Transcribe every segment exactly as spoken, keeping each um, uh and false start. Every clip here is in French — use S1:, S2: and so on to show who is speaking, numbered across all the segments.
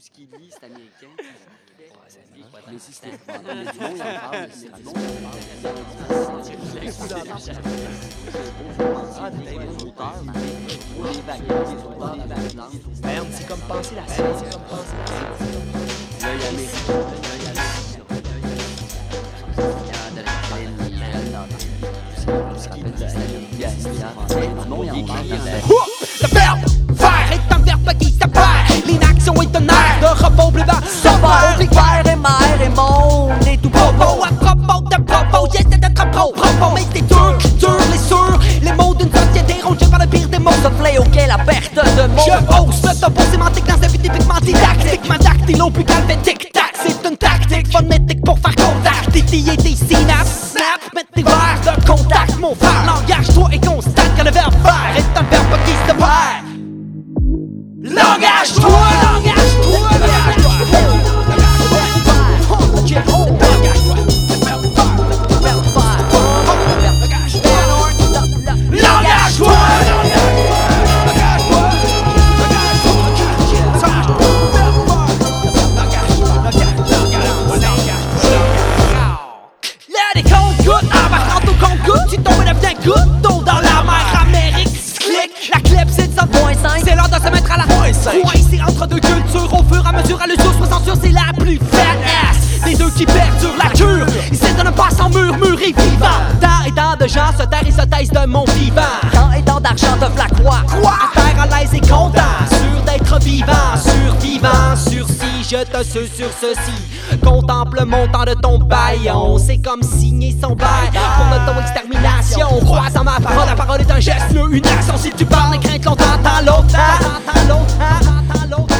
S1: ce qu'il dit, c'est américain. Mais si c'était pas il y a du monde, il en parle, mais c'est du monde, il en parle. Ah, des auteurs, des vagues, des auteurs, des vagues blanches.
S2: Merde, c'est comme penser la science, c'est comme penser la science.
S1: L'œil américain, l'œil américain. Il y a de la peine, il y a de la ce qu'il dit, c'est américain. Non, il en parle.
S3: Le verbe faire est un verbe qui s'appelle. L'inaction est un air de repos plus bas.
S4: Sauveur, père et mère et monde et tout
S3: Propos à propos de propos, j'essaie d'être propos, propos. Mais c'est dur, dur, les sûrs. Les mots d'une société rongés par le pire des mots.
S4: Ce fléau qu'est la perte de mots.
S3: Je hausse le topo sémantique dans un vie typiquement didactique. Ma dactylo plus calme fait tic-tac. C'est une tactique phonétique pour faire contact. Titiller tes synapses, snap, mettre tes verres de contact. Mon frère, langage-toi et constate que le verbe faire est un verbe qui se perd. Langage-toi, langage-toi, langage-toi. C'est l'heure de se mettre à la coincé entre deux cultures. Au fur et à mesure à l'usure, sois censure, c'est la plus faible. Les deux qui perdurent la cure. Ils de ne pas s'en murmurer vivant. Tant et tant de gens se tairent et se taisent de mon vivant.
S4: Tant et tant d'argent de la croix.
S3: Quoi? À terre à l'aise et content. Sûr d'être vivant, survivant. Sursis, je te suis sur ceci. Contemple le montant de ton baillon. C'est comme signer son bail pour l'auto-extermination. Croise en ma parole, la parole est un geste, mieux une action. Si tu parles, les craintes longtemps, t'entends l'autre. T'entends l'autre, t'entends l'autre.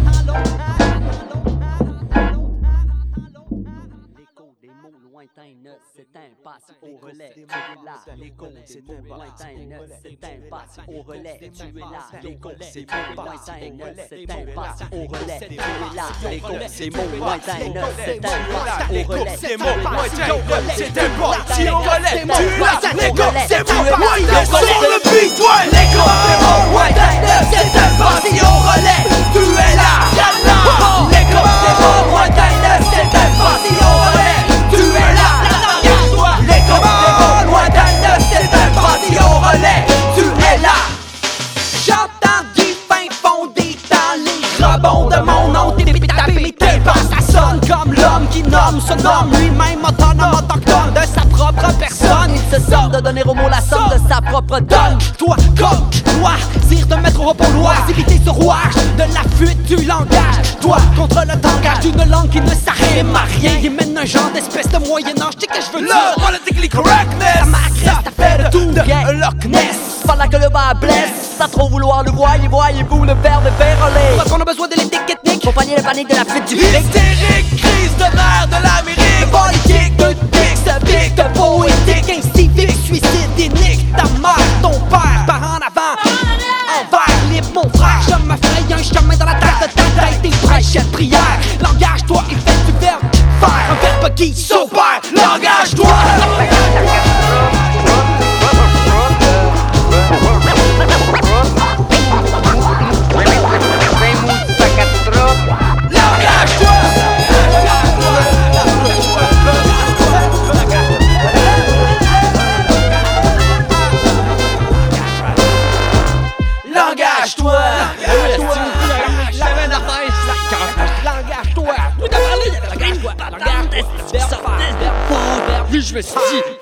S1: L'écho des mots lointains ne s'éteint pas si au relais. Tu es là, l'écho des mots lointains ne s'éteint pas si au relais. Tu es là, l'écho des mots lointains ne s'éteint pas si au relais. Tu es là, l'écho des mots lointains ne s'éteint pas si au relais.
S2: Des mots lointains, c'était pas si au relais. Tu es là, l'écho des mots lointains sur le beat, ouais.
S3: L'écho des mots lointains ne s'éteint pas si au relais. Tu es là, l'écho des mots lointains ne s'éteint pas si au relais. Tu es là, l'écho des mots lointains ne s'éteint pas si au relais. Tu es là. J'entends du fin fond des temps les rebonds de mon nom. T'es tapé, t'es pas, ça sonne comme l'homme qui nomme, se nomme lui-même autonome, autochtone de sa propre personne.
S4: Il se sort de donner au mot la somme de sa propre donne.
S3: Toi, comme loisir de mettre au repos d'éviter ce rouage de la fuite du langage. Toi, contre le tangage d'une langue qui ne s'arrime à rien. Il mène un genre d'espèce de Moyen-Âge, tu sais que je veux dire.
S2: Le politically correctness.
S3: La macresse t'a fait de tout de Loch Ness.
S4: Pendant que le bas blesse, sans trop vouloir le voyez, voyez-vous le verbe est vérolé.
S3: Parce qu'on a besoin de l'éthique ethnique
S4: Pour pallier le panique de la fuite du public.
S2: Hystérique, crise de nerfs de l'Amérique.
S3: de politique, de dix, de big, de poétique, incivique, suicide, dénique, ta mère, ton père, par en avant, envers libre, mon frère, je me fraye un chemin dans la tête de ta tête, tes prêches et prières, langage-toi et fais du verbe, faire un verbe qui s'opère, langage-toi. Langage-toi! Langage-toi! Langage-toi! Langage-toi! Langage-toi! Langage-toi!
S2: Lui, je me suis dit,